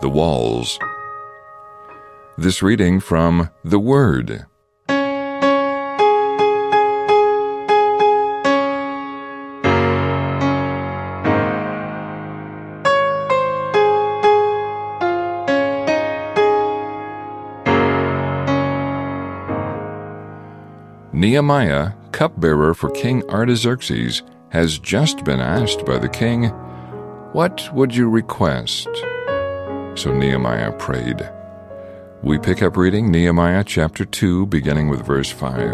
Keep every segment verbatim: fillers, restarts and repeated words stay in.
the walls. This reading from The Word. Nehemiah, cupbearer for King Artaxerxes, has just been asked by the king, "What would you request?" So Nehemiah prayed. We pick up reading Nehemiah chapter two, beginning with verse five.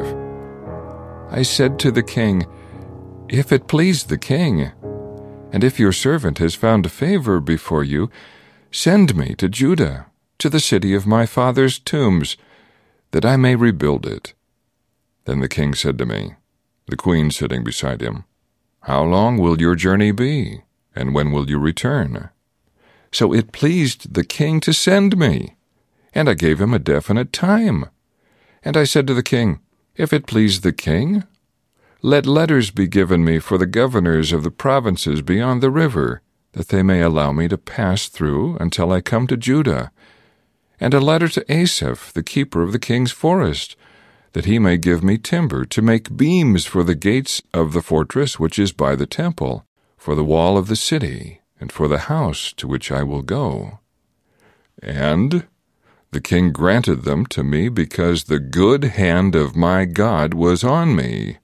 I said to the king, "If it please the king, and if your servant has found favor before you, send me to Judah, to the city of my father's tombs, that I may rebuild it." Then the king said to me, the queen sitting beside him, "How long will your journey be, and when will you return?" So it pleased the king to send me, and I gave him a definite time. And I said to the king, "If it please the king, let letters be given me for the governors of the provinces beyond the river, that they may allow me to pass through until I come to Judah, and a letter to Asaph, the keeper of the king's forest, that he may give me timber to make beams for the gates of the fortress which is by the temple, for the wall of the city, and for the house to which I will go." And the king granted them to me because the good hand of my God was on me.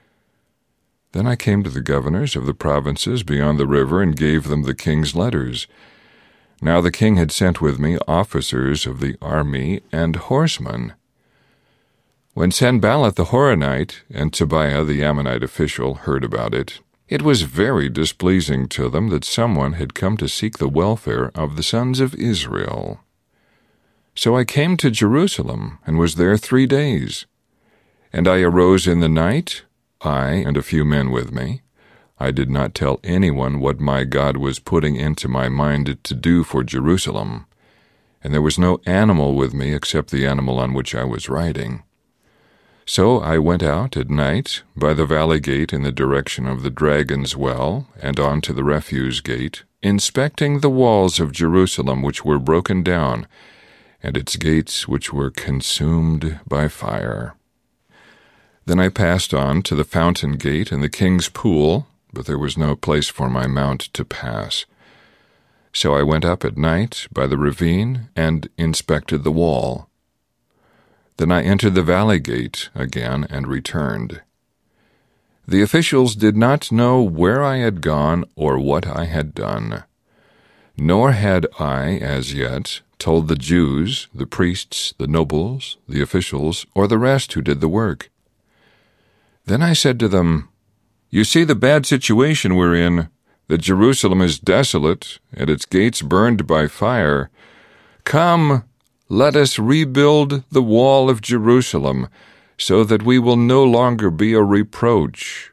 Then I came to the governors of the provinces beyond the river and gave them the king's letters. Now the king had sent with me officers of the army and horsemen. When Sanballat the Horonite and Tobiah the Ammonite official heard about it, it was very displeasing to them that someone had come to seek the welfare of the sons of Israel. So I came to Jerusalem and was there three days. And I arose in the night, I and a few men with me. I did not tell anyone what my God was putting into my mind to do for Jerusalem, and there was no animal with me except the animal on which I was riding. So I went out at night by the valley gate in the direction of the Dragon's Well and on to the refuse gate, inspecting the walls of Jerusalem which were broken down, and its gates which were consumed by fire. Then I passed on to the fountain gate and the king's pool, but there was no place for my mount to pass. So I went up at night by the ravine and inspected the wall. Then I entered the valley gate again and returned. The officials did not know where I had gone or what I had done. Nor had I, as yet, told the Jews, the priests, the nobles, the officials, or the rest who did the work. Then I said to them, "You see the bad situation we're in, that Jerusalem is desolate and its gates burned by fire. Come, let us rebuild the wall of Jerusalem, so that we will no longer be a reproach."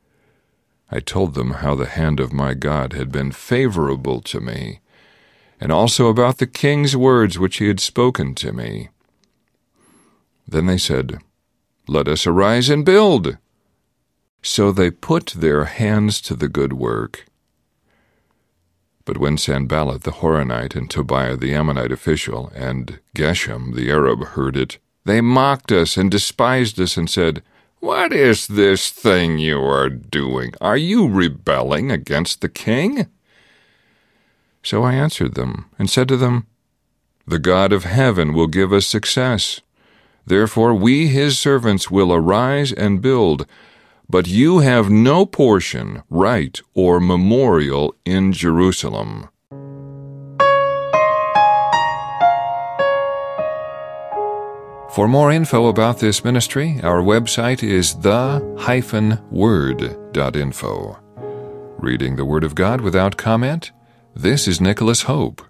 I told them how the hand of my God had been favorable to me, and also about the king's words which he had spoken to me. Then they said, "Let us arise and build." So they put their hands to the good work. But when Sanballat the Horonite and Tobiah the Ammonite official and Geshem the Arab heard it, they mocked us and despised us and said, "What is this thing you are doing? Are you rebelling against the king?" So I answered them and said to them, "The God of heaven will give us success. Therefore we, his servants, will arise and build. But you have no portion, right, or memorial in Jerusalem." For more info about this ministry, our website is the dash word dot info. Reading the Word of God without comment, this is Nicholas Hope.